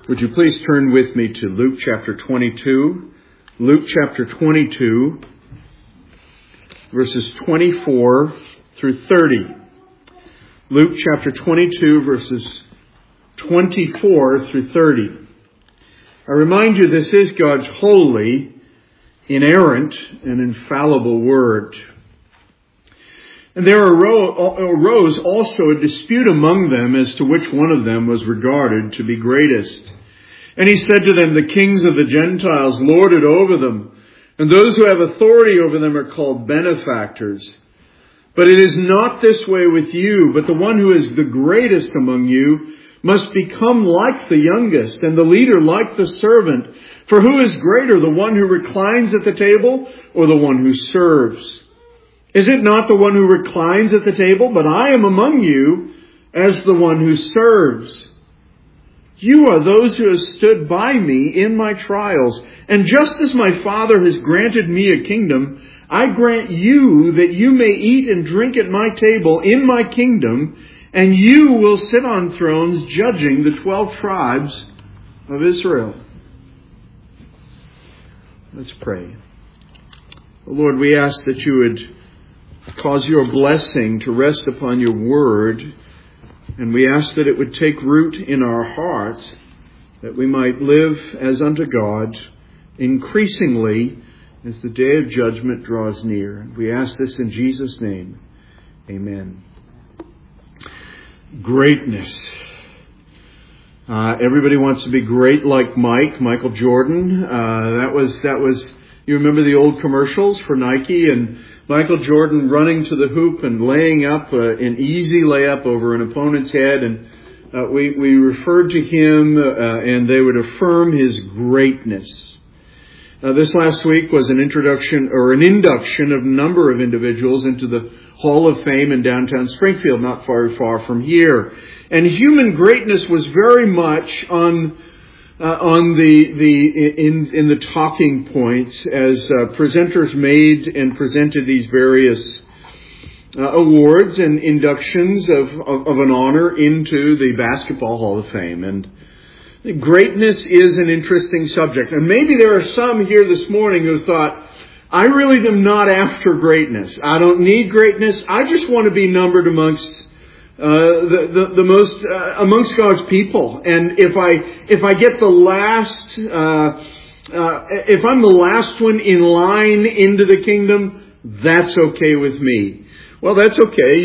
Would you please turn with me to Luke chapter 22? Luke chapter 22, verses 24 through 30. Luke chapter 22, verses 24 through 30. I remind you, this is God's holy, inerrant, and infallible word. And there arose also a dispute among them as to which one of them was regarded to be greatest. And he said to them, the kings of the Gentiles lord it over them, and those who have authority over them are called benefactors. But it is not this way with you, but the one who is the greatest among you must become like the youngest, and the leader like the servant. For who is greater, the one who reclines at the table or the one who serves? Is it not the one who reclines at the table? But I am among you as the one who serves. You are those who have stood by me in my trials. And just as my Father has granted me a kingdom, I grant you that you may eat and drink at my table in my kingdom, and you will sit on thrones judging the 12 tribes of Israel. Let's pray. Lord, we ask that you would cause your blessing to rest upon your word, and we ask that it would take root in our hearts, that we might live as unto God increasingly as the day of judgment draws near. We ask this in Jesus' name. Amen. Greatness. Everybody wants to be great like Michael Jordan. That was. You remember the old commercials for Nike and Michael Jordan running to the hoop and laying up an easy layup over an opponent's head, and we referred to him, and they would affirm his greatness. This last week was an induction of a number of individuals into the Hall of Fame in downtown Springfield, not very far from here. And human greatness was very much in the talking points as presenters made and presented these various awards and inductions of an honor into the Basketball Hall of Fame. And greatness is an interesting subject. And maybe there are some here this morning who thought, I really am not after greatness. I don't need greatness. I just want to be numbered amongst the most amongst God's people. And if I get the last, if I'm the last one in line into the kingdom, that's okay with me. Well, that's okay.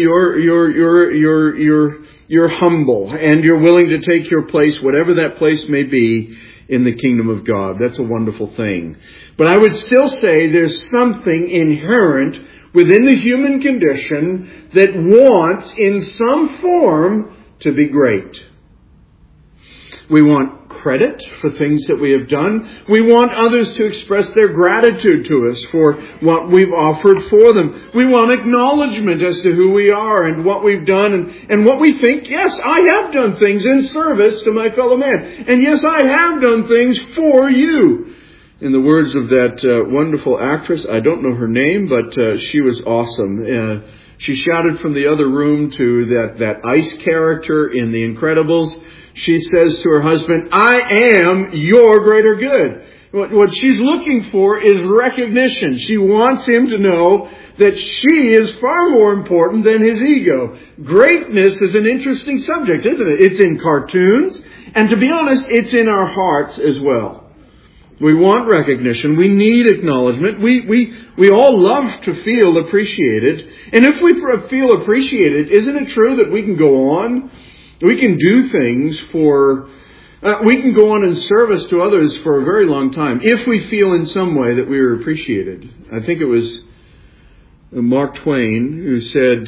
You're humble and you're willing to take your place, whatever that place may be, in the kingdom of God. That's a wonderful thing. But I would still say there's something inherent within the human condition that wants, in some form, to be great. We want credit for things that we have done. We want others to express their gratitude to us for what we've offered for them. We want acknowledgement as to who we are and what we've done and what we think. Yes, I have done things in service to my fellow man. And yes, I have done things for you. In the words of that wonderful actress, I don't know her name, but she was awesome. She shouted from the other room to that ice character in The Incredibles. She says to her husband, I am your greater good. What she's looking for is recognition. She wants him to know that she is far more important than his ego. Greatness is an interesting subject, isn't it? It's in cartoons, and to be honest, it's in our hearts as well. We want recognition. We need acknowledgement. We all love to feel appreciated. And if we feel appreciated, isn't it true that we can go on? We can do things we can go on in service to others for a very long time if we feel in some way that we are appreciated. I think it was Mark Twain who said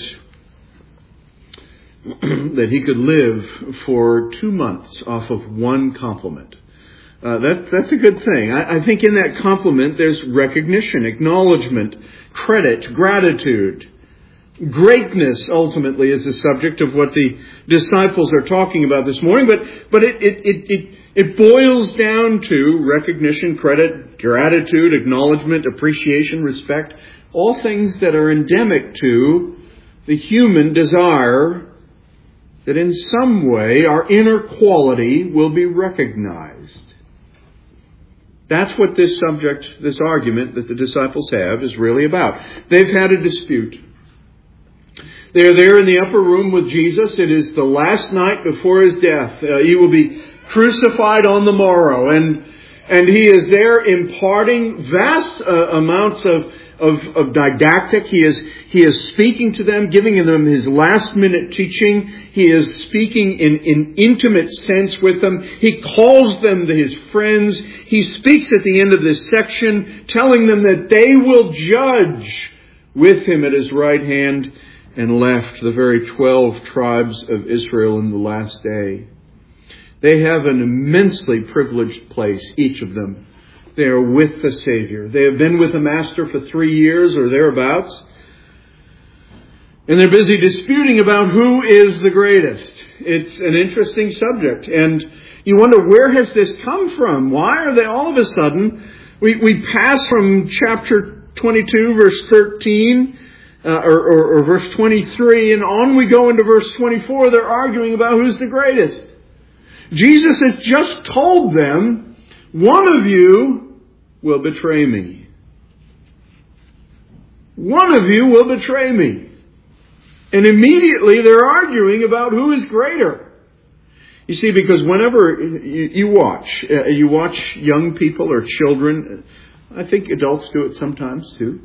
that he could live for 2 months off of one compliment. That's a good thing. I think in that compliment there's recognition, acknowledgement, credit, gratitude. Greatness ultimately is the subject of what the disciples are talking about this morning, but it boils down to recognition, credit, gratitude, acknowledgement, appreciation, respect, all things that are endemic to the human desire that in some way our inner quality will be recognized. That's what this subject, this argument that the disciples have is really about. They've had a dispute. They're there in the upper room with Jesus. It is the last night before his death. He will be crucified on the morrow. And he is there imparting vast amounts of didactic. He is speaking to them, giving them his last minute teaching. He is speaking in intimate sense with them. He calls them his friends. He speaks at the end of this section, telling them that they will judge with him at his right hand and left, the very 12 tribes of Israel in the last day. They have an immensely privileged place, each of them. They are with the Savior. They have been with the Master for 3 years or thereabouts. And they're busy disputing about who is the greatest. It's an interesting subject. And you wonder, where has this come from? Why are they all of a sudden... We pass from chapter 22, verse 13, or verse 23, and on we go into verse 24. They're arguing about who's the greatest. Jesus has just told them, one of you will betray me. One of you will betray me. And immediately they're arguing about who is greater. You see, because whenever you watch young people or children, I think adults do it sometimes too.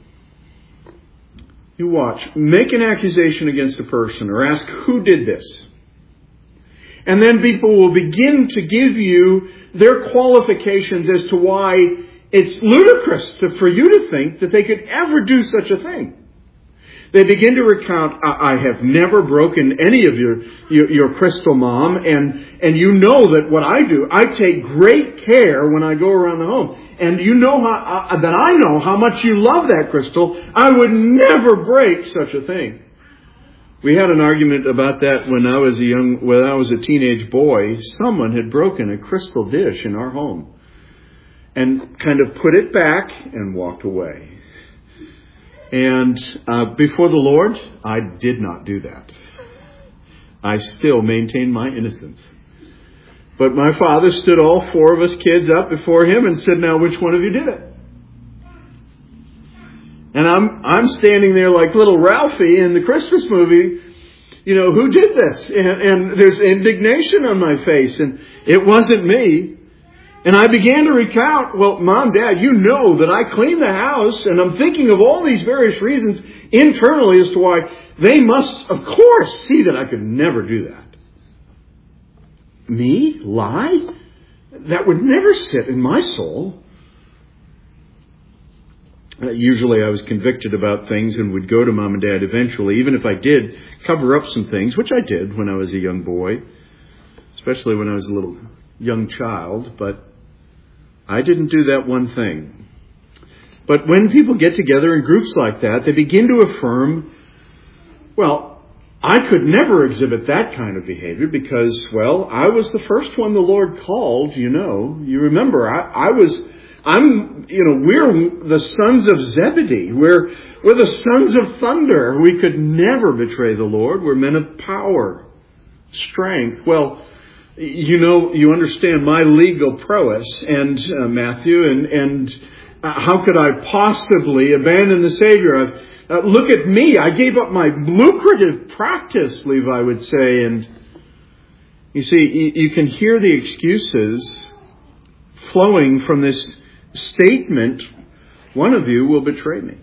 You watch, make an accusation against a person or ask, who did this? And then people will begin to give you their qualifications as to why it's ludicrous for you to think that they could ever do such a thing. They begin to recount, I have never broken any of your crystal, Mom, and you know that what I do, I take great care when I go around the home. And you know that I know how much you love that crystal. I would never break such a thing. We had an argument about that when I was a teenage boy. Someone had broken a crystal dish in our home and kind of put it back and walked away. And before the Lord, I did not do that. I still maintain my innocence. But my father stood all 4 of us kids up before him and said, now which one of you did it? And I'm standing there like little Ralphie in the Christmas movie. You know, who did this? And there's indignation on my face. And it wasn't me. And I began to recount, well, Mom, Dad, you know that I clean the house, and I'm thinking of all these various reasons internally as to why they must, of course, see that I could never do that. Me? Lie? That would never sit in my soul. Usually I was convicted about things and would go to Mom and Dad eventually, even if I did cover up some things, which I did when I was a young boy, especially when I was a little young child, but I didn't do that one thing. But when people get together in groups like that, they begin to affirm, well, I could never exhibit that kind of behavior because, well, I was the first one the Lord called, you know. You remember, we're the sons of Zebedee. We're the sons of thunder. We could never betray the Lord. We're men of power, strength. Well, you understand my legal prowess, and Matthew, and how could I possibly abandon the Savior? Look at me. I gave up my lucrative practice, Levi would say. And you see, you can hear the excuses flowing from this statement, one of you will betray me.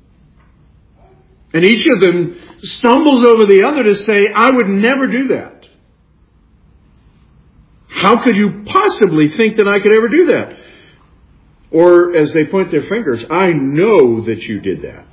And each of them stumbles over the other to say, I would never do that. How could you possibly think that I could ever do that? Or, as they point their fingers, I know that you did that.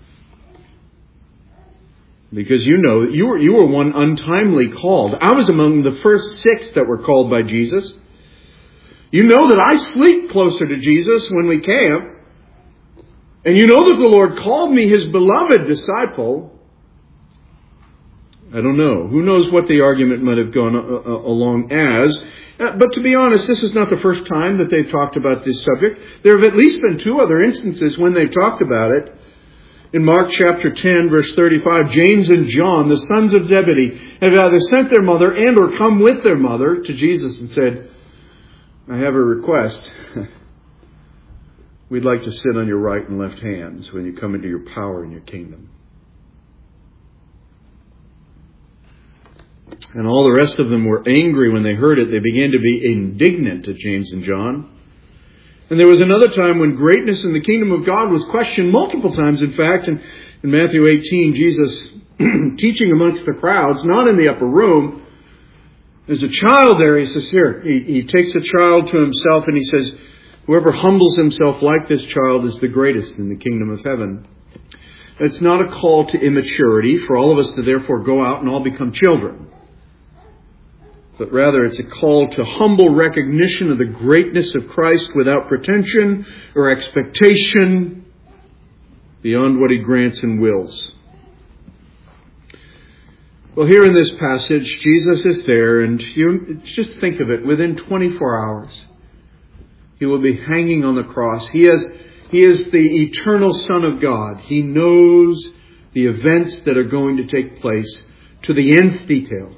Because you know you were one untimely called. I was among the first 6 that were called by Jesus. You know that I sleep closer to Jesus when we camp. And you know that the Lord called me His beloved disciple. I don't know. Who knows what the argument might have gone along as. But to be honest, this is not the first time that they've talked about this subject. There have at least been 2 other instances when they've talked about it. In Mark chapter 10, verse 35, James and John, the sons of Zebedee, have either sent their mother and or come with their mother to Jesus and said, I have a request. We'd like to sit on your right and left hands when you come into your power and your kingdom. And all the rest of them were angry when they heard it. They began to be indignant at James and John. And there was another time when greatness in the kingdom of God was questioned multiple times. In fact, in Matthew 18, Jesus teaching amongst the crowds, not in the upper room. There's a child there. He says, here, he takes a child to himself and he says, whoever humbles himself like this child is the greatest in the kingdom of heaven. It's not a call to immaturity for all of us to therefore go out and all become children. But rather it's a call to humble recognition of the greatness of Christ without pretension or expectation beyond what He grants and wills. Well, here in this passage, Jesus is there, and you just think of it, within 24 hours, He will be hanging on the cross. He is the eternal Son of God. He knows the events that are going to take place to the nth detail.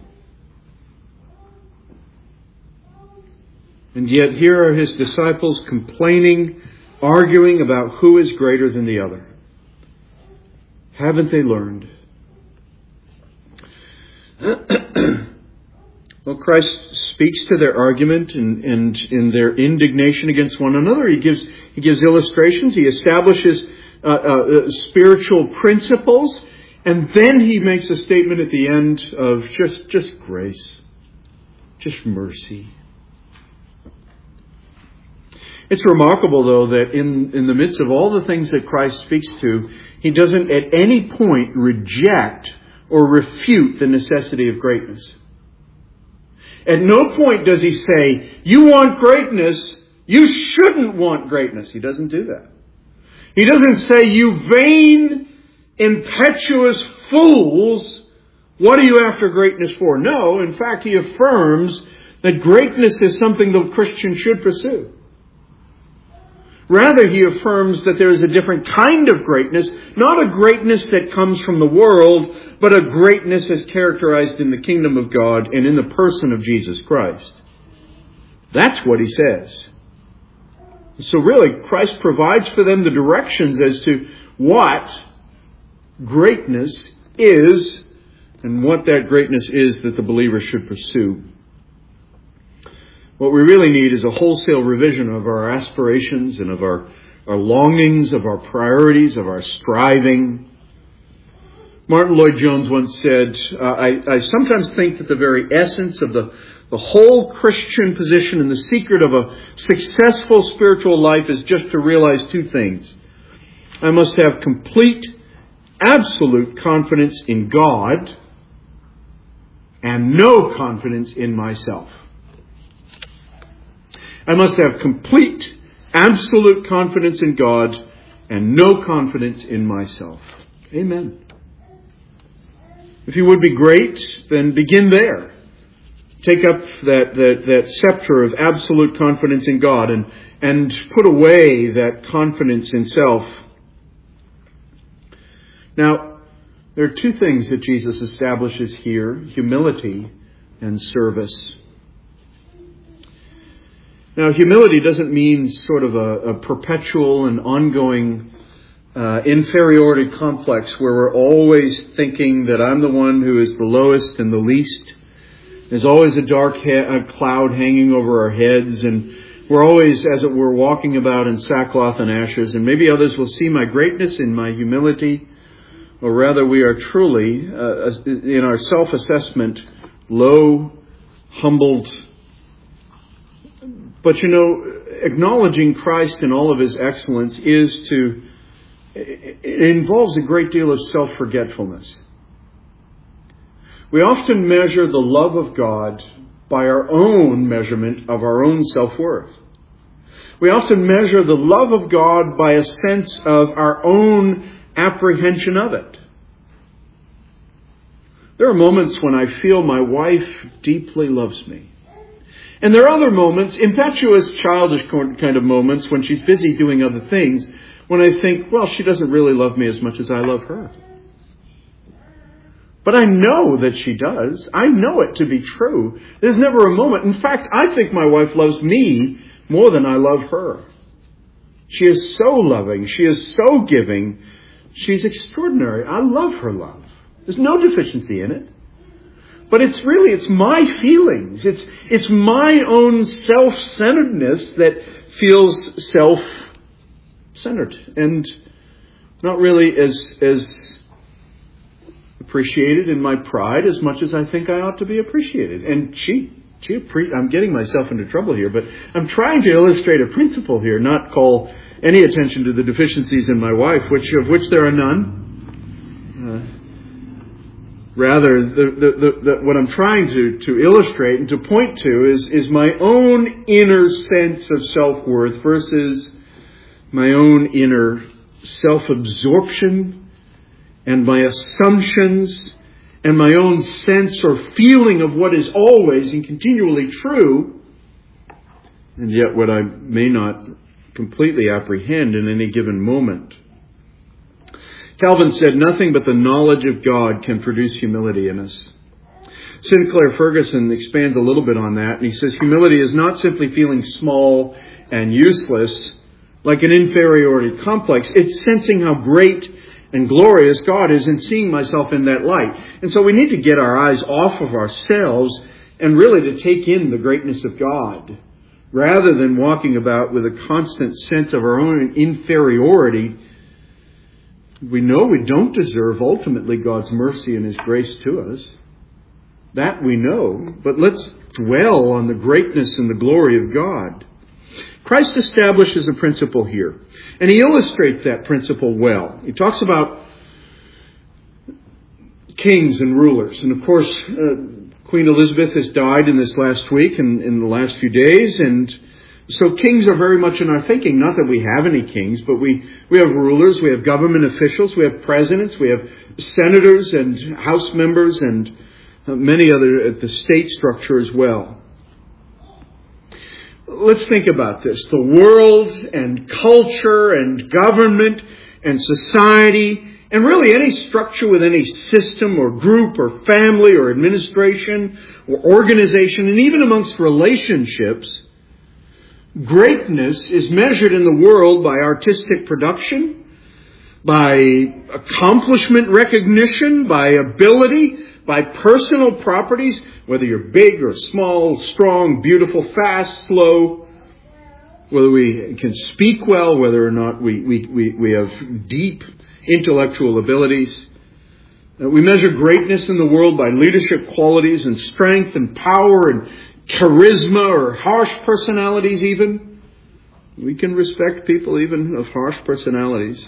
And yet here are His disciples complaining, arguing about who is greater than the other. Haven't they learned? Well, Christ speaks to their argument and in their indignation against one another. He gives illustrations. He establishes spiritual principles. And then He makes a statement at the end of just grace. Just mercy. It's remarkable, though, that in the midst of all the things that Christ speaks to, He doesn't at any point reject or refute the necessity of greatness. At no point does He say, you want greatness, you shouldn't want greatness. He doesn't do that. He doesn't say, you vain, impetuous fools, what are you after greatness for? No, in fact, He affirms that greatness is something the Christian should pursue. Rather, He affirms that there is a different kind of greatness, not a greatness that comes from the world, but a greatness as characterized in the kingdom of God and in the person of Jesus Christ. That's what He says. So really, Christ provides for them the directions as to what greatness is and what that greatness is that the believer should pursue. What we really need is a wholesale revision of our aspirations and of our longings, of our priorities, of our striving. Martin Lloyd-Jones once said, I sometimes think that the very essence of the whole Christian position and the secret of a successful spiritual life is just to realize two things. I must have complete, absolute confidence in God and no confidence in myself. I must have complete, absolute confidence in God and no confidence in myself. Amen. If you would be great, then begin there. Take up that scepter of absolute confidence in God and put away that confidence in self. Now, there are two things that Jesus establishes here, humility and service. Now, humility doesn't mean sort of a perpetual and ongoing inferiority complex where we're always thinking that I'm the one who is the lowest and the least. There's always a dark cloud hanging over our heads, and we're always, as it were, walking about in sackcloth and ashes, and maybe others will see my greatness in my humility, or rather we are truly, in our self-assessment, low, humbled. But acknowledging Christ in all of His excellence it involves a great deal of self-forgetfulness. We often measure the love of God by our own measurement of our own self-worth. We often measure the love of God by a sense of our own apprehension of it. There are moments when I feel my wife deeply loves me. And there are other moments, impetuous, childish kind of moments, when she's busy doing other things, when I think, well, she doesn't really love me as much as I love her. But I know that she does. I know it to be true. There's never a moment. In fact, I think my wife loves me more than I love her. She is so loving. She is so giving. She's extraordinary. I love her love. There's no deficiency in it. But it's my feelings. It's my own self-centeredness that feels self-centered and not really as appreciated in my pride as much as I think I ought to be appreciated. And I'm getting myself into trouble here, but I'm trying to illustrate a principle here, not call any attention to the deficiencies in my wife, of which there are none. Rather, what I'm trying to illustrate and to point to is my own inner sense of self-worth versus my own inner self-absorption and my assumptions and my own sense or feeling of what is always and continually true, and yet what I may not completely apprehend in any given moment. Calvin said, nothing but the knowledge of God can produce humility in us. Sinclair Ferguson expands a little bit on that, and he says, humility is not simply feeling small and useless, like an inferiority complex. It's sensing how great and glorious God is and seeing myself in that light. And so we need to get our eyes off of ourselves and really to take in the greatness of God, rather than walking about with a constant sense of our own inferiority. We know we don't deserve ultimately God's mercy and His grace to us. That we know. But let's dwell on the greatness and the glory of God. Christ establishes a principle here. And He illustrates that principle well. He talks about kings and rulers. And of course, Queen Elizabeth has died in this last week and in the last few days. And so kings are very much in our thinking. Not that we have any kings, but we have rulers, we have government officials, we have presidents, we have senators and House members and many other at the state structure as well. Let's think about this. The world and culture and government and society and really any structure with any system or group or family or administration or organization and even amongst relationships, greatness is measured in the world by artistic production, by accomplishment recognition, by ability, by personal properties, whether you're big or small, strong, beautiful, fast, slow, whether we can speak well, whether or not we have deep intellectual abilities. We measure greatness in the world by leadership qualities and strength and power and charisma or harsh personalities even. We can respect people even of harsh personalities.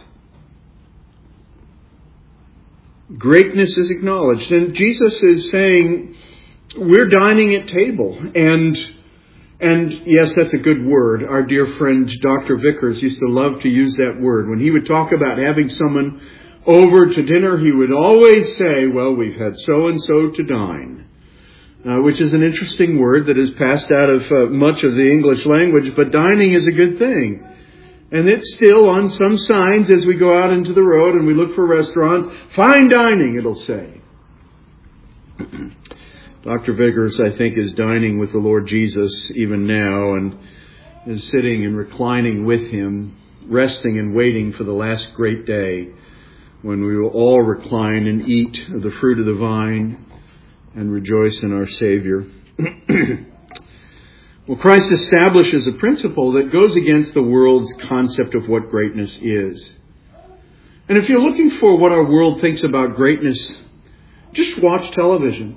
Greatness is acknowledged. And Jesus is saying, we're dining at table. And yes, that's a good word. Our dear friend Dr. Vickers used to love to use that word. When he would talk about having someone over to dinner, he would always say, well, we've had so-and-so to dine. Which is an interesting word that is passed out of much of the English language, but dining is a good thing. And it's still on some signs as we go out into the road and we look for restaurants. Fine dining, it'll say. Dr. Vickers, I think, is dining with the Lord Jesus even now and is sitting and reclining with Him, resting and waiting for the last great day when we will all recline and eat of the fruit of the vine and rejoice in our Savior. Well, Christ establishes a principle that goes against the world's concept of what greatness is. And if you're looking for what our world thinks about greatness, just watch television.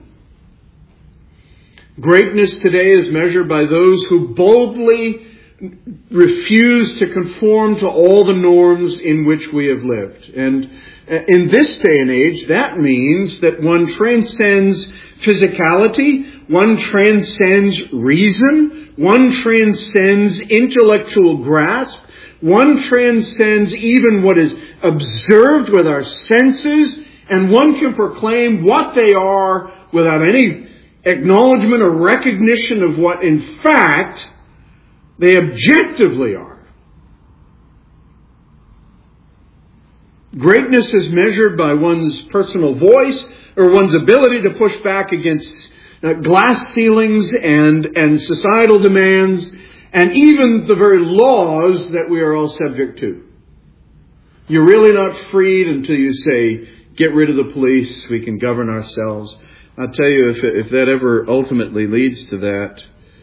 Greatness today is measured by those who boldly refuse to conform to all the norms in which we have lived. And in this day and age, that means that one transcends physicality, one transcends reason, one transcends intellectual grasp, one transcends even what is observed with our senses, and one can proclaim what they are without any acknowledgement or recognition of what in fact they objectively are. Greatness is measured by one's personal voice or one's ability to push back against glass ceilings and societal demands and even the very laws that we are all subject to. You're really not freed until you say, get rid of the police, we can govern ourselves. I'll tell you, if that ever ultimately leads to that,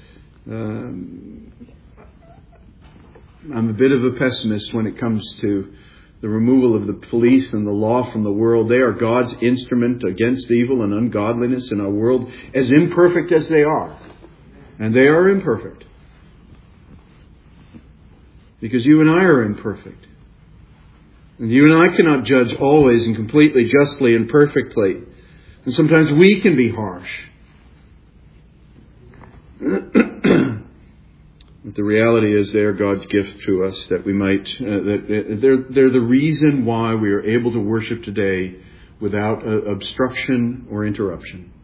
I'm a bit of a pessimist when it comes to the removal of the police and the law from the world. They are God's instrument against evil and ungodliness in our world, as imperfect as they are. And they are imperfect. Because you and I are imperfect. And you and I cannot judge always and completely, justly, and perfectly. And sometimes we can be harsh. But the reality is they're God's gift to us, that we might, they're the reason why we are able to worship today without obstruction or interruption.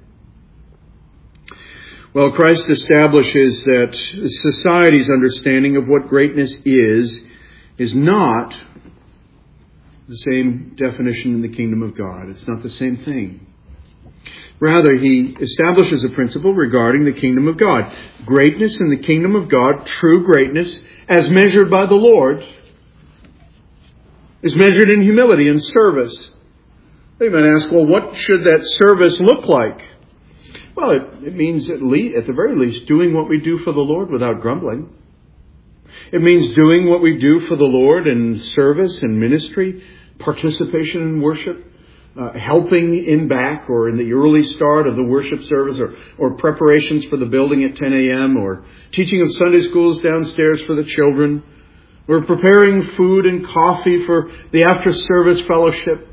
Well, Christ establishes that society's understanding of what greatness is not the same definition in the kingdom of God. It's not the same thing. Rather, he establishes a principle regarding the kingdom of God. Greatness in the kingdom of God, true greatness, as measured by the Lord, is measured in humility and service. You might ask, well, what should that service look like? Well, it means at the very least doing what we do for the Lord without grumbling. It means doing what we do for the Lord in service and ministry, participation in worship, helping in back or in the early start of the worship service or preparations for the building at 10 a.m. or teaching of Sunday schools downstairs for the children. Or preparing food and coffee for the after-service fellowship.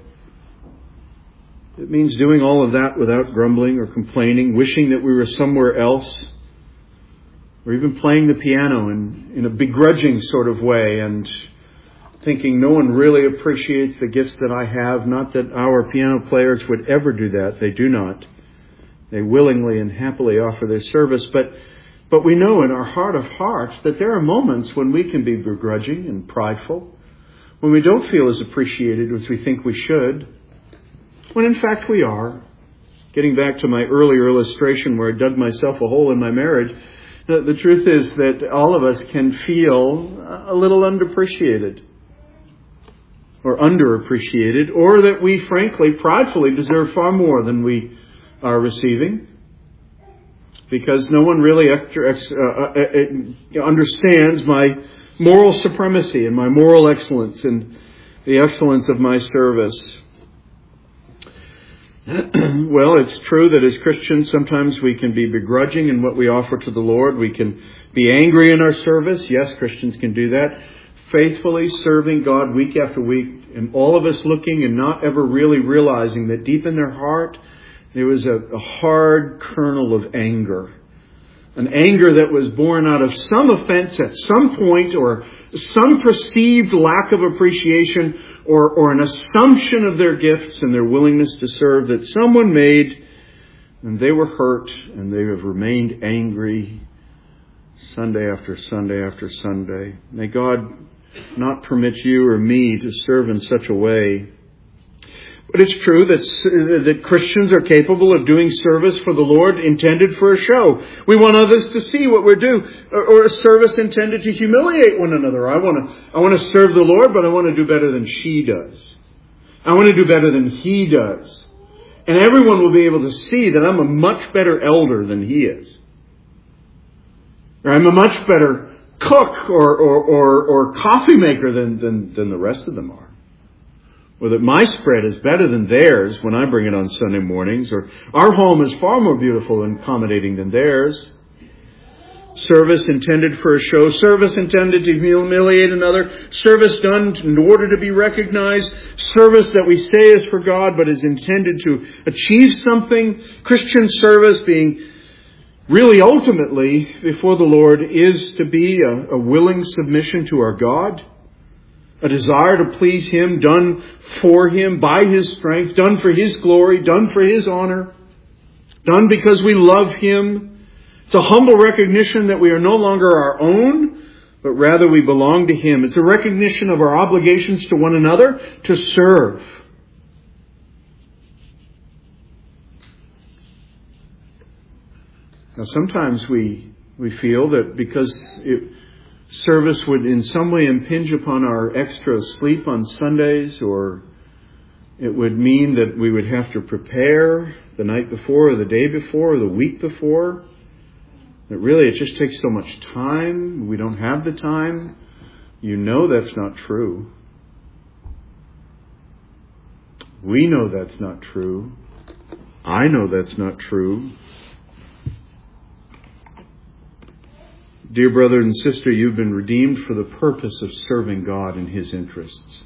It means doing all of that without grumbling or complaining, wishing that we were somewhere else, or even playing the piano in a begrudging sort of way and thinking no one really appreciates the gifts that I have. Not that our piano players would ever do that. They do not. They willingly and happily offer their service. But we know in our heart of hearts that there are moments when we can be begrudging and prideful, when we don't feel as appreciated as we think we should, when in fact we are. Getting back to my earlier illustration where I dug myself a hole in my marriage, the truth is that all of us can feel a little underappreciated or underappreciated, or that we frankly, pridefully deserve far more than we are receiving, because no one really understands my moral supremacy and my moral excellence and the excellence of my service. Well, it's true that as Christians, sometimes we can be begrudging in what we offer to the Lord. We can be angry in our service. Yes, Christians can do that. Faithfully serving God week after week, and all of us looking and not ever really realizing that deep in their heart, there was a hard kernel of anger. An anger that was born out of some offense at some point, or some perceived lack of appreciation, or an assumption of their gifts and their willingness to serve that someone made, and they were hurt, and they have remained angry Sunday after Sunday after Sunday. May God not permit you or me to serve in such a way. But it's true that Christians are capable of doing service for the Lord intended for a show. We want others to see what we're doing, or a service intended to humiliate one another. I want to serve the Lord, but I want to do better than she does. I want to do better than he does. And everyone will be able to see that I'm a much better elder than he is. Or I'm a much better cook or coffee maker than the rest of them are. Or that my spread is better than theirs when I bring it on Sunday mornings. Or our home is far more beautiful and accommodating than theirs. Service intended for a show. Service intended to humiliate another. Service done in order to be recognized. Service that we say is for God but is intended to achieve something. Christian service being really ultimately before the Lord is to be a willing submission to our God. A desire to please Him, done for Him, by His strength, done for His glory, done for His honor, done because we love Him. It's a humble recognition that we are no longer our own, but but rather we belong to Him. It's a recognition of our obligations to one another to serve. Now sometimes we feel that because service would in some way impinge upon our extra sleep on Sundays, or it would mean that we would have to prepare the night before or the day before or the week before, that really it just takes so much time. We don't have the time. You know that's not true. We know that's not true. I know that's not true. Dear brother and sister, you've been redeemed for the purpose of serving God in His interests.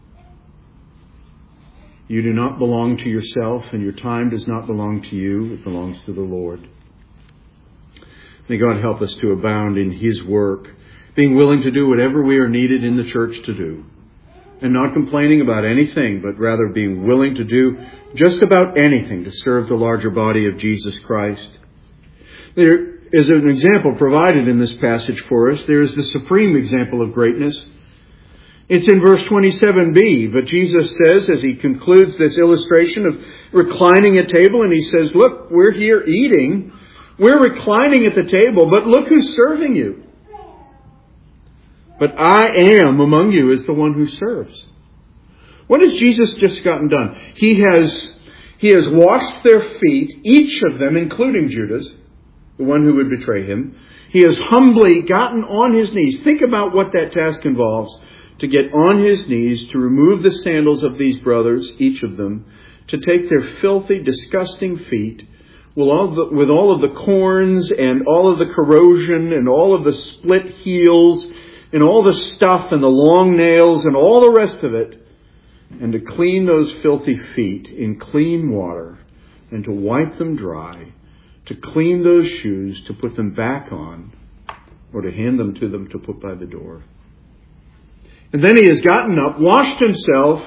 You do not belong to yourself, and your time does not belong to you. It belongs to the Lord. May God help us to abound in His work, being willing to do whatever we are needed in the church to do, and not complaining about anything, but rather being willing to do just about anything to serve the larger body of Jesus Christ. There is an example provided in this passage for us. There is the supreme example of greatness. It's in verse 27b, but Jesus says, as He concludes this illustration of reclining at table, and He says, look, we're here eating. We're reclining at the table, but look who's serving you. But I am among you as the one who serves. What has Jesus just gotten done? He has washed their feet, each of them, including Judas, the one who would betray Him. He has humbly gotten on His knees. Think about what that task involves. To get on His knees, to remove the sandals of these brothers, each of them, to take their filthy, disgusting feet, with all of the corns and all of the corrosion and all of the split heels and all the stuff and the long nails and all the rest of it, and to clean those filthy feet in clean water and to wipe them dry, to clean those shoes, to put them back on, or to hand them to them to put by the door. And then He has gotten up, washed Himself,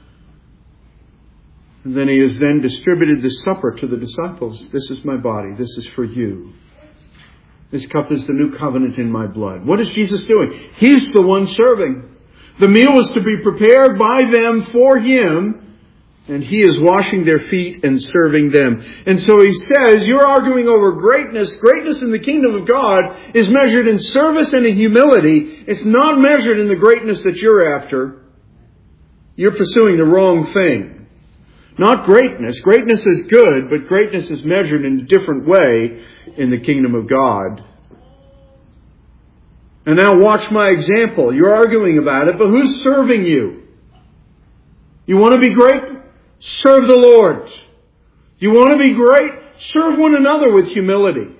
and then He has then distributed the supper to the disciples. This is my body. This is for you. This cup is the new covenant in my blood. What is Jesus doing? He's the one serving. The meal was to be prepared by them for Him, and He is washing their feet and serving them. And so He says, you're arguing over greatness. Greatness in the kingdom of God is measured in service and in humility. It's not measured in the greatness that you're after. You're pursuing the wrong thing. Not greatness. Greatness is good, but greatness is measured in a different way in the kingdom of God. And now watch my example. You're arguing about it, but who's serving you? You want to be great? Serve the Lord. You want to be great? Serve one another with humility.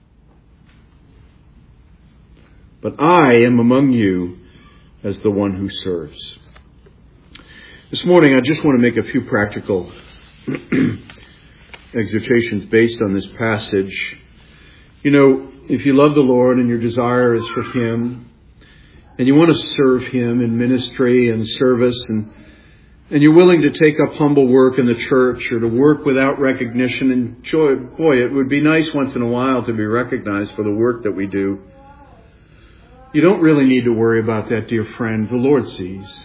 But I am among you as the one who serves. This morning I just want to make a few practical exhortations based on this passage. You know, if you love the Lord and your desire is for Him, and you want to serve Him in ministry and service, and you're willing to take up humble work in the church or to work without recognition, and boy, it would be nice once in a while to be recognized for the work that we do. You don't really need to worry about that, dear friend. The Lord sees.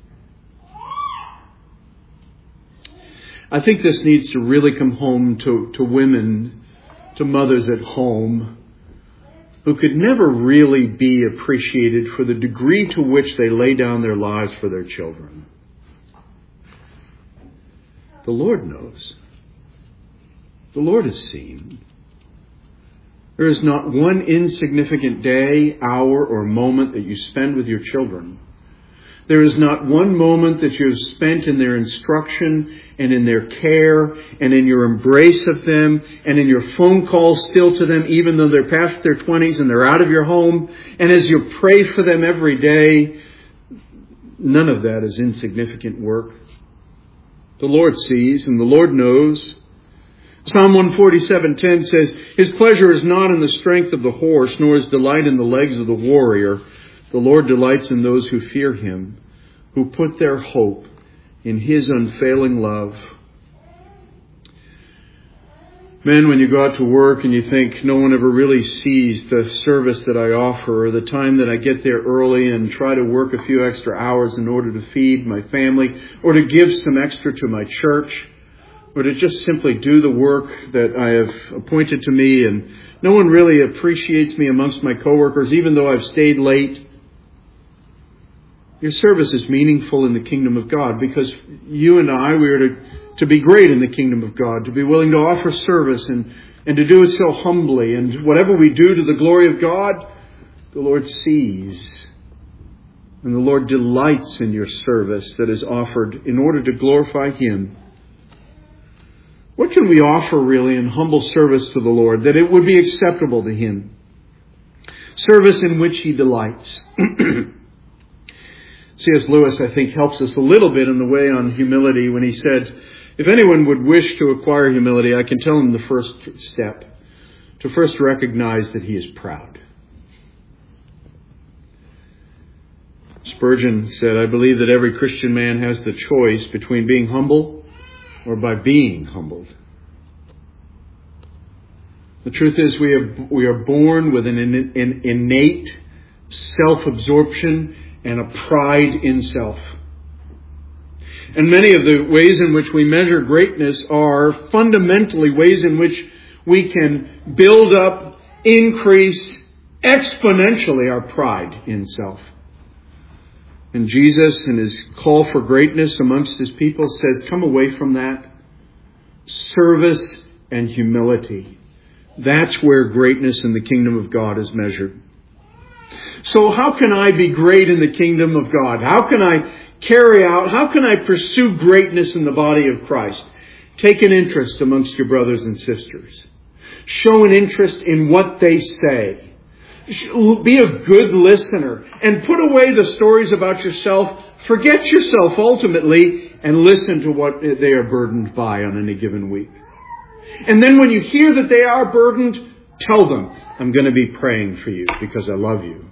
I think this needs to really come home to women, to mothers at home, who could never really be appreciated for the degree to which they lay down their lives for their children. The Lord knows. The Lord has seen. There is not one insignificant day, hour, or moment that you spend with your children. There is not one moment that you have spent in their instruction and in their care and in your embrace of them and in your phone calls still to them, even though they're past their 20s and they're out of your home. And as you pray for them every day, none of that is insignificant work. The Lord sees and the Lord knows. Psalm 147:10 says, His pleasure is not in the strength of the horse, nor His delight in the legs of the warrior. The Lord delights in those who fear Him, who put their hope in His unfailing love. Men, when you go out to work and you think no one ever really sees the service that I offer, or the time that I get there early and try to work a few extra hours in order to feed my family, or to give some extra to my church, or to just simply do the work that I have appointed to me, and no one really appreciates me amongst my coworkers, even though I've stayed late. Your service is meaningful in the kingdom of God, because you and I, we are to be great in the kingdom of God, to be willing to offer service and to do it so humbly. And whatever we do to the glory of God, the Lord sees. And the Lord delights in your service that is offered in order to glorify Him. What can we offer really in humble service to the Lord that it would be acceptable to Him? Service in which He delights. C.S. Lewis, I think, helps us a little bit in the way on humility when he said, if anyone would wish to acquire humility, I can tell him the first step, to first recognize that he is proud. Spurgeon said, I believe that every Christian man has the choice between being humble or by being humbled. The truth is we are born with an innate self-absorption and a pride in self. And many of the ways in which we measure greatness are fundamentally ways in which we can build up, increase exponentially our pride in self. And Jesus, in His call for greatness amongst His people, says, come away from that. Service and humility. That's where greatness in the kingdom of God is measured. So how can I be great in the kingdom of God? How can I pursue greatness in the body of Christ? Take an interest amongst your brothers and sisters. Show an interest in what they say. Be a good listener and put away the stories about yourself. Forget yourself ultimately and listen to what they are burdened by on any given week. And then when you hear that they are burdened, tell them, I'm going to be praying for you because I love you.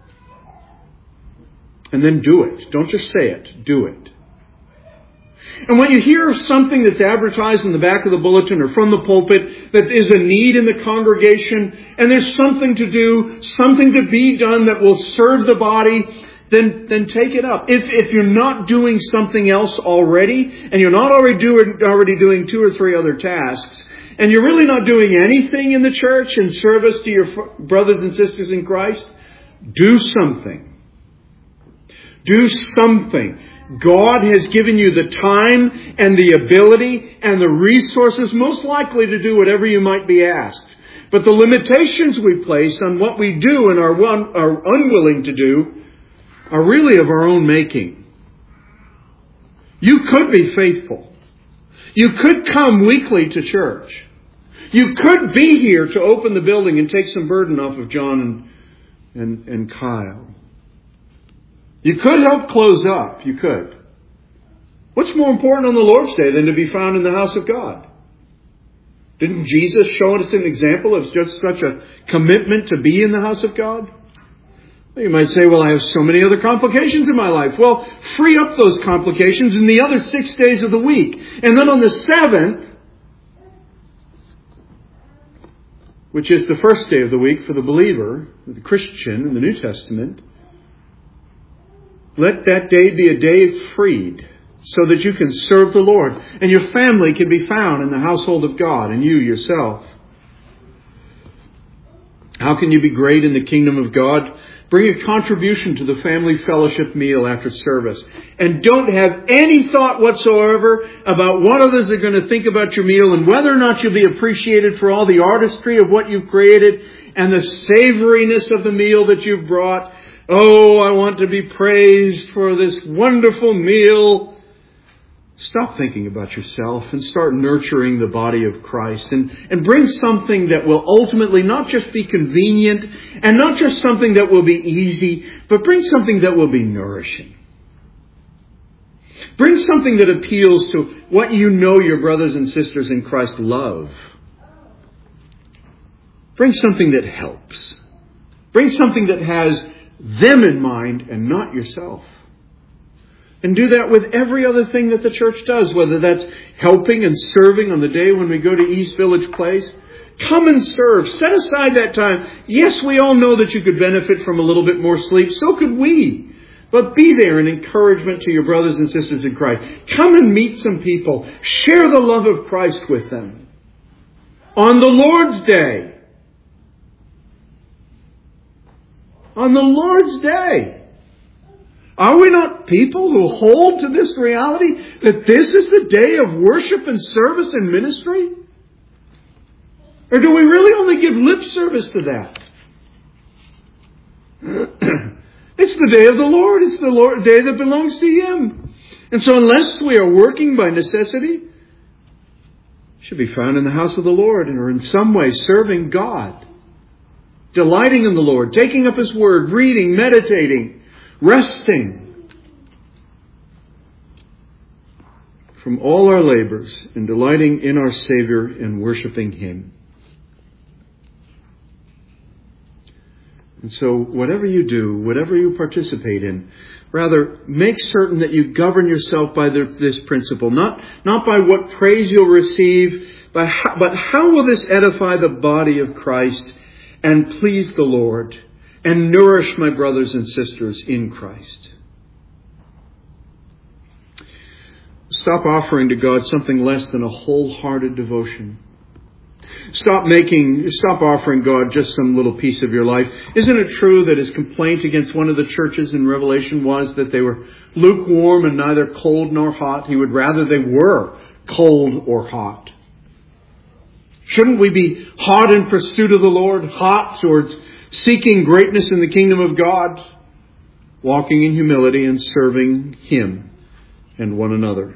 And then do it. Don't just say it. Do it. And when you hear of something that's advertised in the back of the bulletin or from the pulpit that is a need in the congregation, and there's something to do, something to be done that will serve the body, then take it up. If you're not doing something else already, and you're not already doing 2 or 3 other tasks, and you're really not doing anything in the church in service to your brothers and sisters in Christ, do something. Do something. God has given you the time and the ability and the resources most likely to do whatever you might be asked. But the limitations we place on what we do and are unwilling to do are really of our own making. You could be faithful. You could come weekly to church. You could be here to open the building and take some burden off of John and Kyle. You could help close up. You could. What's more important on the Lord's Day than to be found in the house of God? Didn't Jesus show us an example of just such a commitment to be in the house of God? You might say, well, I have so many other complications in my life. Well, free up those complications in the other 6 days of the week. And then on the 7th, which is the first day of the week for the believer, the Christian in the New Testament, let that day be a day freed so that you can serve the Lord and your family can be found in the household of God and you yourself. How can you be great in the kingdom of God? Bring a contribution to the family fellowship meal after service. And don't have any thought whatsoever about what others are going to think about your meal and whether or not you'll be appreciated for all the artistry of what you've created and the savoriness of the meal that you've brought. Oh, I want to be praised for this wonderful meal. Stop thinking about yourself and start nurturing the body of Christ and bring something that will ultimately not just be convenient and not just something that will be easy, but bring something that will be nourishing. Bring something that appeals to what you know your brothers and sisters in Christ love. Bring something that helps. Bring something that has them in mind and not yourself. And do that with every other thing that the church does, whether that's helping and serving on the day when we go to East Village Place. Come and serve. Set aside that time. Yes, we all know that you could benefit from a little bit more sleep. So could we. But be there in encouragement to your brothers and sisters in Christ. Come and meet some people. Share the love of Christ with them. On the Lord's Day. On the Lord's Day. Are we not people who hold to this reality that this is the day of worship and service and ministry? Or do we really only give lip service to that? It's the day of the Lord. It's the day that belongs to Him. And so unless we are working by necessity, it should be found in the house of the Lord or in some way serving God, delighting in the Lord, taking up His Word, reading, meditating, resting from all our labors and delighting in our Savior and worshiping Him. And so whatever you do, whatever you participate in, rather make certain that you govern yourself by this principle. Not by what praise you'll receive, but how will this edify the body of Christ and please the Lord and nourish my brothers and sisters in Christ. Stop offering to God something less than a wholehearted devotion. Stop offering God just some little piece of your life. Isn't it true that his complaint against one of the churches in Revelation was that they were lukewarm and neither cold nor hot? He would rather they were cold or hot. Shouldn't we be hot in pursuit of the Lord, hot towards seeking greatness in the kingdom of God, walking in humility and serving Him and one another?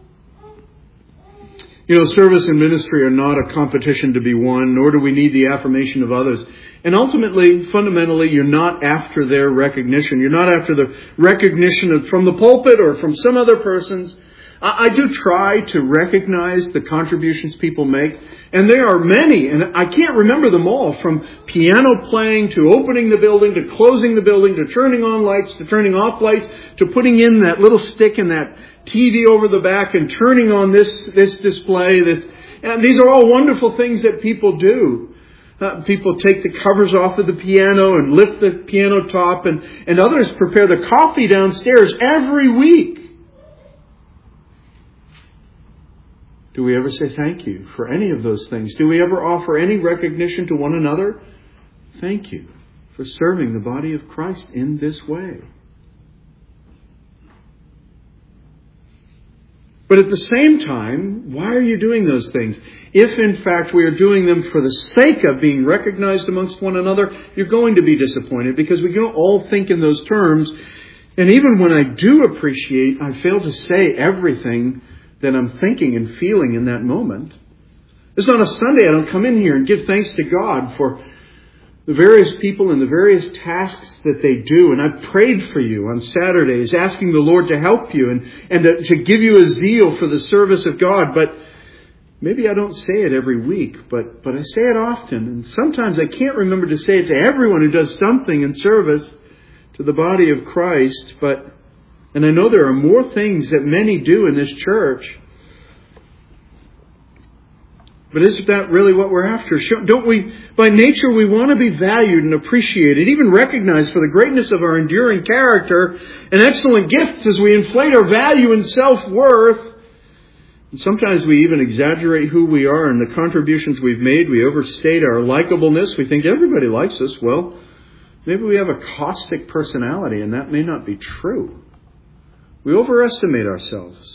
You know, service and ministry are not a competition to be won, nor do we need the affirmation of others. And ultimately, fundamentally, you're not after their recognition. You're not after the recognition from the pulpit or from some other person's. I do try to recognize the contributions people make, and there are many, and I can't remember them all, from piano playing to opening the building to closing the building to turning on lights to turning off lights to putting in that little stick in that TV over the back and turning on this display. And these are all wonderful things that people do. People take the covers off of the piano and lift the piano top, and others prepare the coffee downstairs every week. Do we ever say thank you for any of those things? Do we ever offer any recognition to one another? Thank you for serving the body of Christ in this way. But at the same time, why are you doing those things? If in fact we are doing them for the sake of being recognized amongst one another, you're going to be disappointed because we don't all think in those terms. And even when I do appreciate, I fail to say everything that I'm thinking and feeling in that moment. It's not a Sunday I don't come in here and give thanks to God for the various people and the various tasks that they do. And I've prayed for you on Saturdays, asking the Lord to help you and to give you a zeal for the service of God. But maybe I don't say it every week, but I say it often. And sometimes I can't remember to say it to everyone who does something in service to the body of Christ. And I know there are more things that many do in this church. But isn't that really what we're after? Don't we, by nature, we want to be valued and appreciated, even recognized for the greatness of our enduring character and excellent gifts as we inflate our value and self-worth. And sometimes we even exaggerate who we are and the contributions we've made. We overstate our likableness. We think everybody likes us. Well, maybe we have a caustic personality, and that may not be true. We overestimate ourselves.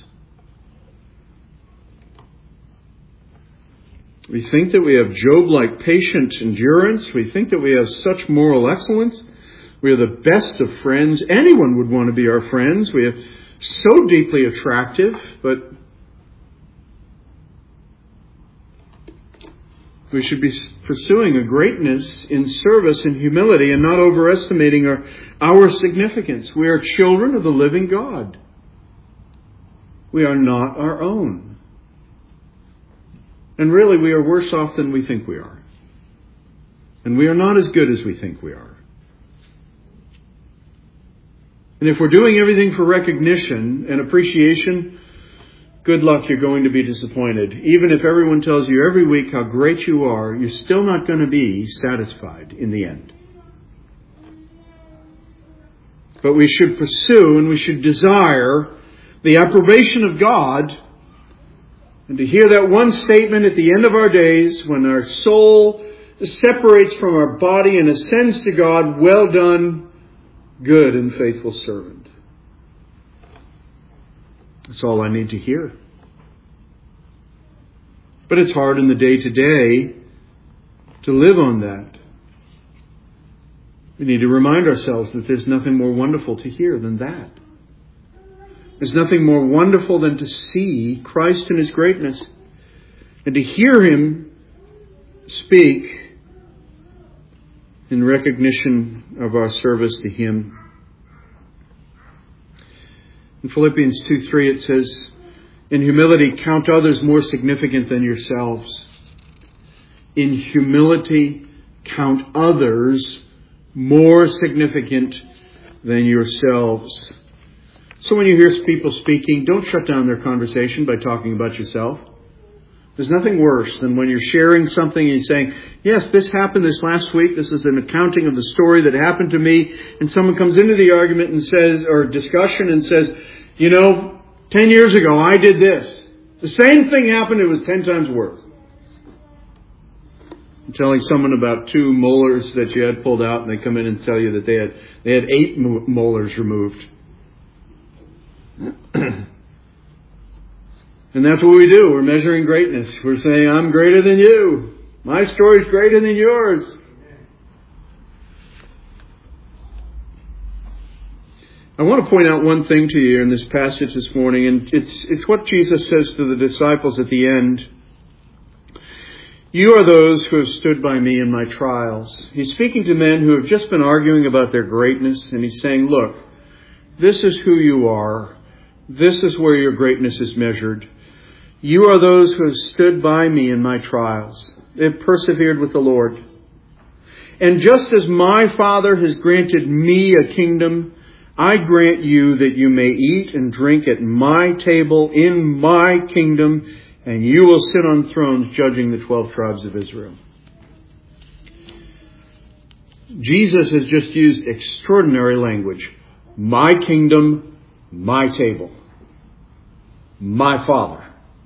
We think that we have Job-like patient endurance. We think that we have such moral excellence. We are the best of friends. Anyone would want to be our friends. We are so deeply attractive, but we should be pursuing a greatness in service and humility and not overestimating our significance. We are children of the living God. We are not our own. And really, we are worse off than we think we are. And we are not as good as we think we are. And And if we're doing everything for recognition and appreciation, good luck, you're going to be disappointed. Even if everyone tells you every week how great you are, you're still not going to be satisfied in the end. But we should pursue and we should desire the approbation of God, and to hear that one statement at the end of our days when our soul separates from our body and ascends to God, "Well done, good and faithful servant." That's all I need to hear. But it's hard in the day-to-day to live on that. We need to remind ourselves that there's nothing more wonderful to hear than that. There's nothing more wonderful than to see Christ in His greatness and to hear Him speak in recognition of our service to Him. In Philippians 2:3 it says, "In humility count others more significant than yourselves." In humility count others more significant than yourselves. So when you hear people speaking, don't shut down their conversation by talking about yourself. There's nothing worse than when you're sharing something and you're saying, "Yes, this happened this last week. This is an accounting of the story that happened to me." And someone comes into the argument and says, or discussion and says, 10 years ago I did this. The same thing happened. It was 10 times worse. I'm telling someone about 2 molars that you had pulled out, and they come in and tell you that they had 8 molars removed. And that's what we do. We're measuring greatness. We're saying, "I'm greater than you. My story's greater than yours." I want to point out one thing to you in this passage this morning, and it's what Jesus says to the disciples at the end. "You are those who have stood by me in my trials." He's speaking to men who have just been arguing about their greatness, and he's saying, "Look, this is who you are. This is where your greatness is measured. You are those who have stood by me in my trials. They've persevered with the Lord. And just as my Father has granted me a kingdom, I grant you that you may eat and drink at my table in my kingdom, and you will sit on thrones judging the 12 tribes of Israel." Jesus has just used extraordinary language. My kingdom, my table, my Father.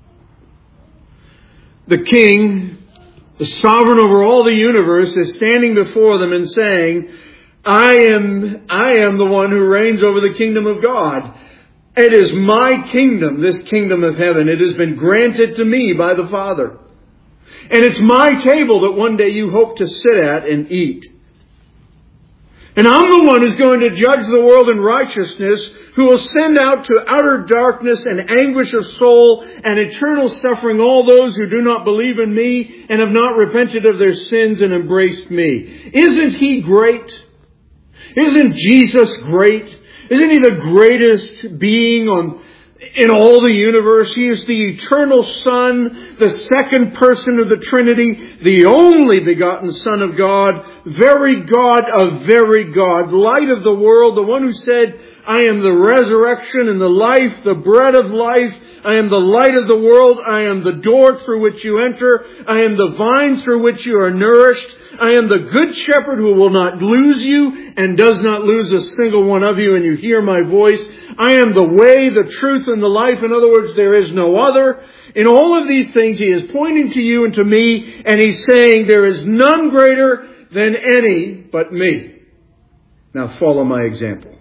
The King, the sovereign over all the universe, is standing before them and saying, I am the one who reigns over the kingdom of God. It is my kingdom, this kingdom of heaven. It has been granted to me by the Father. And it's my table that one day you hope to sit at and eat. And I'm the one who's going to judge the world in righteousness, who will send out to outer darkness and anguish of soul and eternal suffering all those who do not believe in me and have not repented of their sins and embraced me. Isn't He great? Isn't Jesus great? Isn't He the greatest being in all the universe? He is the eternal Son, the second person of the Trinity, the only begotten Son of God, very God of very God, light of the world, the one who said, I am the resurrection and the life, the bread of life. I am the light of the world. I am the door through which you enter. I am the vine through which you are nourished. I am the good shepherd who will not lose you and does not lose a single one of you, and you hear my voice. I am the way, the truth, and the life. In other words, there is no other. In all of these things, He is pointing to you and to me, and He's saying there is none greater than any but me. Now follow my example.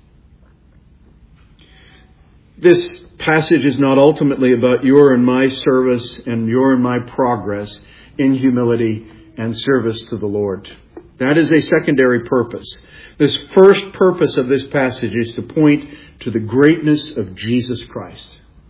This passage is not ultimately about your and my service and your and my progress in humility and service to the Lord. That is a secondary purpose. This first purpose of this passage is to point to the greatness of Jesus Christ.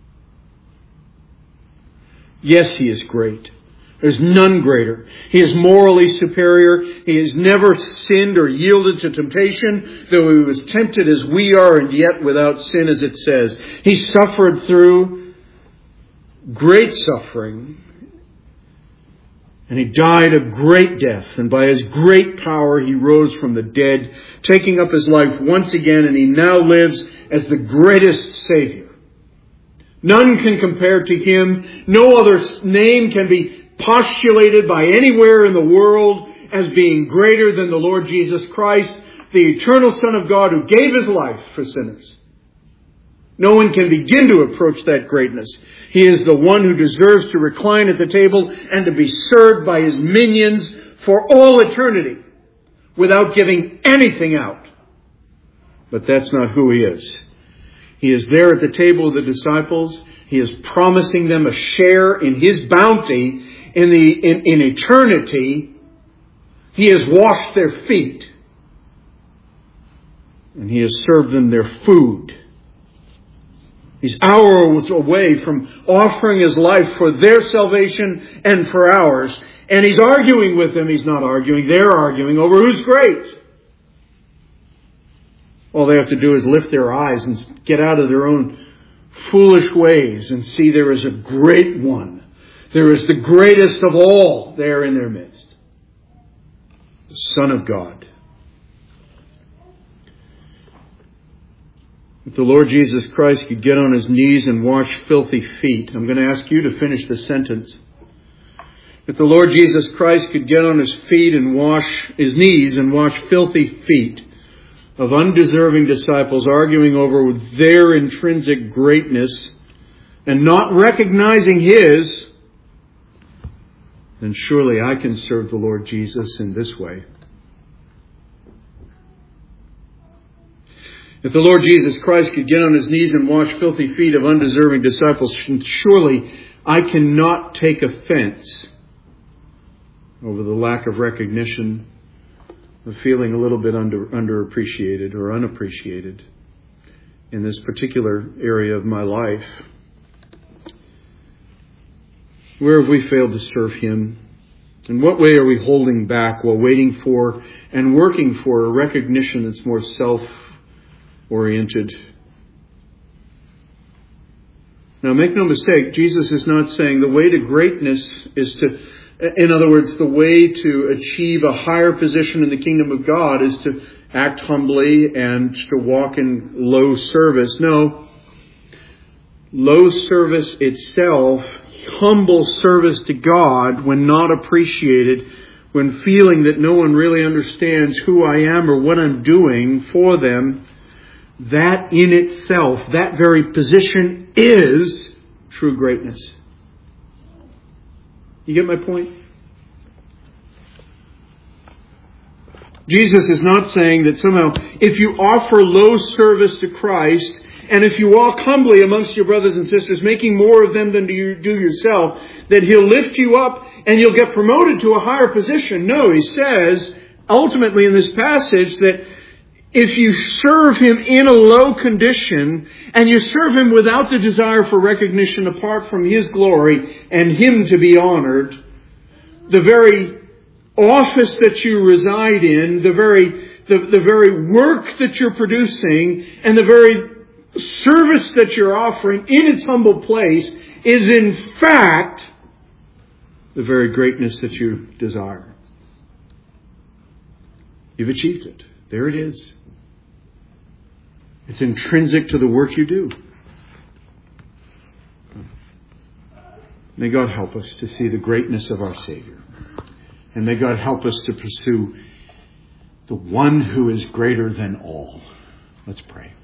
Yes, He is great. There's none greater. He is morally superior. He has never sinned or yielded to temptation, though He was tempted as we are, and yet without sin, as it says. He suffered through great suffering. And He died a great death, and by His great power He rose from the dead, taking up His life once again, and He now lives as the greatest Savior. None can compare to Him. No other name can be postulated by anywhere in the world as being greater than the Lord Jesus Christ, the eternal Son of God who gave His life for sinners. No one can begin to approach that greatness. He is the one who deserves to recline at the table and to be served by His minions for all eternity without giving anything out. But that's not who He is. He is there at the table of the disciples. He is promising them a share in His bounty in eternity. He has washed their feet. And He has served them their food. He's hours away from offering His life for their salvation and for ours. And He's arguing with them. He's not arguing. They're arguing over who's great. All they have to do is lift their eyes and get out of their own foolish ways and see there is a great one. There is the greatest of all there in their midst. The Son of God. If the Lord Jesus Christ could get on His knees and wash filthy feet, I'm going to ask you to finish the sentence. If the Lord Jesus Christ could get on His feet and wash His knees and wash filthy feet of undeserving disciples arguing over their intrinsic greatness and not recognizing His, then surely I can serve the Lord Jesus in this way. If the Lord Jesus Christ could get on His knees and wash filthy feet of undeserving disciples, surely I cannot take offense over the lack of recognition, of feeling a little bit underappreciated or unappreciated in this particular area of my life. Where have we failed to serve Him? In what way are we holding back while waiting for and working for a recognition that's more self-oriented? Now, make no mistake, Jesus is not saying the way to greatness is to, in other words, the way to achieve a higher position in the kingdom of God is to act humbly and to walk in low service. No. Low service itself, humble service to God when not appreciated, when feeling that no one really understands who I am or what I'm doing for them, that in itself, that very position is true greatness. You get my point? Jesus is not saying that somehow if you offer low service to Christ and if you walk humbly amongst your brothers and sisters, making more of them than you do yourself, that He'll lift you up and you'll get promoted to a higher position. No, He says ultimately in this passage that if you serve Him in a low condition and you serve Him without the desire for recognition apart from His glory and Him to be honored, the very office that you reside in, the very work that you're producing, and the very service that you're offering in its humble place is in fact the very greatness that you desire. You've achieved it. There it is. It's intrinsic to the work you do. May God help us to see the greatness of our Savior. And may God help us to pursue the one who is greater than all. Let's pray.